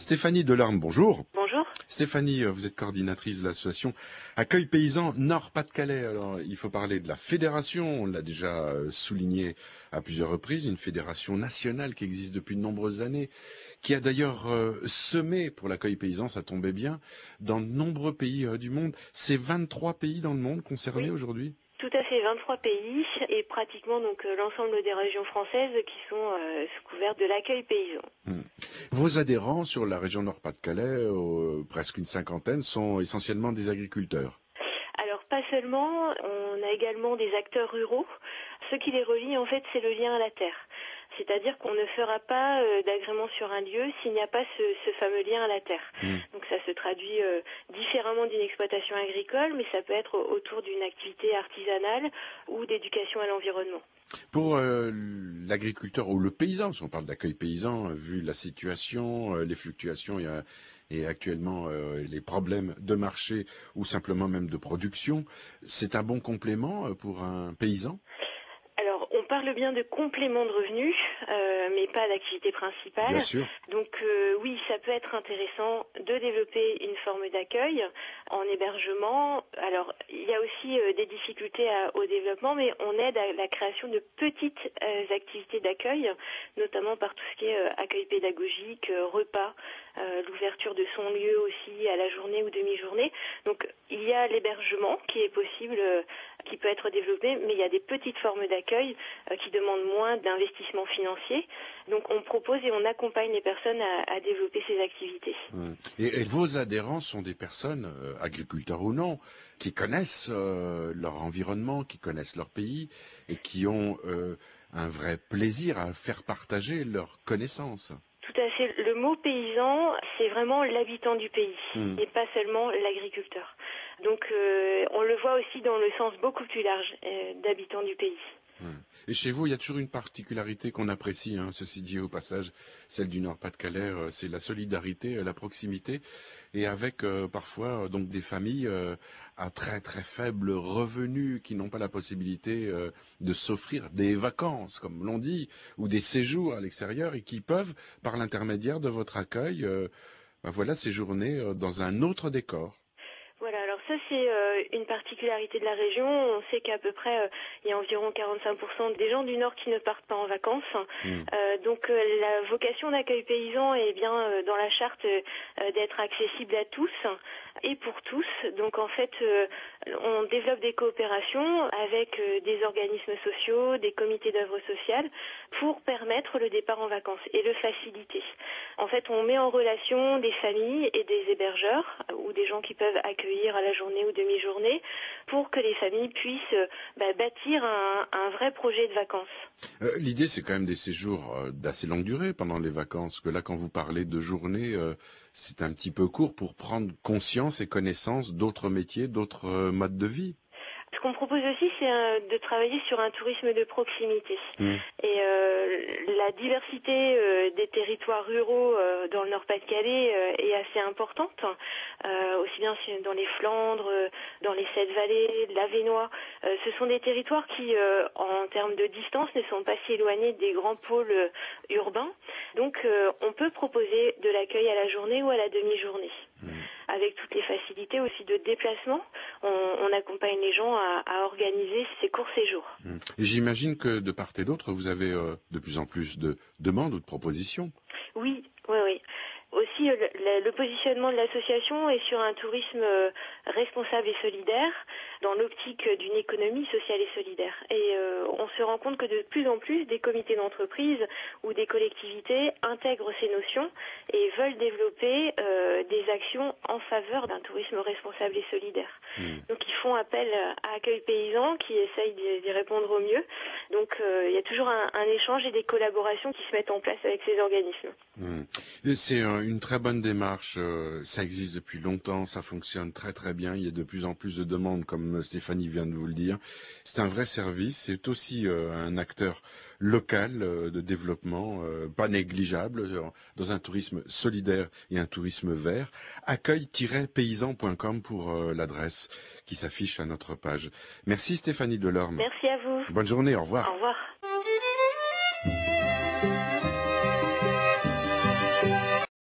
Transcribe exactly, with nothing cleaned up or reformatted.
Stéphanie Delorme, bonjour. Bonjour. Stéphanie, vous êtes coordinatrice de l'association Accueil Paysan Nord-Pas-de-Calais. Alors, il faut parler de la fédération, on l'a déjà souligné à plusieurs reprises, une fédération nationale qui existe depuis de nombreuses années, qui a d'ailleurs euh, semé pour l'accueil paysan, ça tombait bien, dans de nombreux pays euh, du monde. C'est vingt-trois pays dans le monde concernés Oui. aujourd'hui ? Tout à fait, vingt-trois pays et pratiquement donc euh, l'ensemble des régions françaises qui sont euh, sous couvert de l'accueil paysan. Hmm. Vos adhérents sur la région Nord-Pas-de-Calais, euh, presque une cinquantaine, sont essentiellement des agriculteurs. Alors pas seulement, on a également des acteurs ruraux. Ce qui les relie en fait, c'est le lien à la terre. C'est-à-dire qu'on ne fera pas euh, d'agrément sur un lieu s'il n'y a pas ce, ce fameux lien à la terre. Mmh. Donc ça se traduit euh, différemment d'une exploitation agricole, mais ça peut être autour d'une activité artisanale ou d'éducation à l'environnement. Pour euh, l'agriculteur ou le paysan, parce qu'on parle d'accueil paysan, vu la situation, euh, les fluctuations et, euh, et actuellement euh, les problèmes de marché ou simplement même de production, c'est un bon complément pour un paysan ? Alors, on parle bien de complément de revenus, euh, mais pas d'activité principale. Bien sûr. Donc euh, oui, ça peut être intéressant de développer une forme d'accueil en hébergement. Alors, il y a aussi euh, des difficultés à, au développement, mais on aide à la création de petites euh, activités d'accueil, notamment par tout ce qui est euh, accueil pédagogique, euh, repas, euh, l'ouverture de son lieu aussi à la journée ou demi-journée. Donc, il y a l'hébergement qui est possible, euh, qui peut être développé, mais il y a des petites formes d'accueil euh, qui demandent moins d'investissement financier. Donc on propose et on accompagne les personnes à, à développer ces activités. Mmh. Et, et vos adhérents sont des personnes, euh, agriculteurs ou non, qui connaissent euh, leur environnement, qui connaissent leur pays et qui ont euh, un vrai plaisir à faire partager leurs connaissances. Tout à fait. Le mot paysan, c'est vraiment l'habitant du pays mmh. et pas seulement l'agriculteur. Donc euh, on le voit aussi dans le sens beaucoup plus large euh, d'habitant du pays. Et chez vous, il y a toujours une particularité qu'on apprécie, hein, ceci dit au passage, celle du Nord-Pas-de-Calais, euh, c'est la solidarité, euh, la proximité, et avec euh, parfois euh, donc des familles euh, à très très faible revenu qui n'ont pas la possibilité euh, de s'offrir des vacances, comme l'on dit, ou des séjours à l'extérieur, et qui peuvent, par l'intermédiaire de votre accueil, euh, ben voilà, séjourner euh, dans un autre décor. Voilà, alors ça c'est euh, une particularité de la région. On sait qu'à peu près euh, il y a environ quarante-cinq pour cent des gens du Nord qui ne partent pas en vacances. Mmh. Euh, donc euh, la vocation d'accueil paysan est bien euh, dans la charte euh, d'être accessible à tous et pour tous. Donc en fait euh, on développe des coopérations avec euh, des organismes sociaux, des comités d'œuvre sociale pour permettre le départ en vacances et le faciliter. En fait on met en relation des familles et des hébergeurs ou des gens qui peuvent accueillir à la journée ou demi-journée pour que les familles puissent bah, bâtir un, un vrai projet de vacances. Euh, l'idée, c'est quand même des séjours euh, d'assez longue durée pendant les vacances, que là, quand vous parlez de journée, euh, c'est un petit peu court pour prendre conscience et connaissance d'autres métiers, d'autres euh, modes de vie. Ce qu'on propose aussi, c'est euh, de travailler sur un tourisme de proximité. Mmh. Et euh, la diversité euh, des territoires ruraux euh, dans le Nord-Pas-de-Calais euh, est assez importante, euh, aussi bien dans les Flandres, euh, dans les Sept Vallées, l'Avesnois. Euh, ce sont des territoires qui, euh, en termes de distance, ne sont pas si éloignés des grands pôles euh, urbains. Donc, euh, on peut proposer de l'accueil à la journée ou à la demi-journée. Mmh. Avec toutes les facilités aussi de déplacement, on, on accompagne les gens à, à organiser ces courts séjours. Et j'imagine que de part et d'autre, vous avez euh, de plus en plus de demandes ou de propositions. Oui, oui, oui. Aussi, le, le, le positionnement de l'association est sur un tourisme euh, responsable et solidaire, dans l'optique d'une économie sociale et solidaire. Et euh, on se rend compte que de plus en plus des comités d'entreprise ou des collectivités intègrent ces notions et veulent développer euh, des actions en faveur d'un tourisme responsable et solidaire. Mmh. Donc ils font appel à Accueil Paysan qui essaye d'y répondre au mieux. Donc euh, il y a toujours un, un échange et des collaborations qui se mettent en place avec ces organismes. Mmh. C'est une très bonne démarche, ça existe depuis longtemps, ça fonctionne très très bien, il y a de plus en plus de demandes comme Stéphanie vient de vous le dire. C'est un vrai service, c'est aussi un acteur local de développement, pas négligeable, dans un tourisme solidaire et un tourisme vert. accueil tiret paysan point com pour l'adresse qui s'affiche à notre page. Merci Stéphanie Delorme. Merci à vous. Bonne journée, au revoir. Au revoir.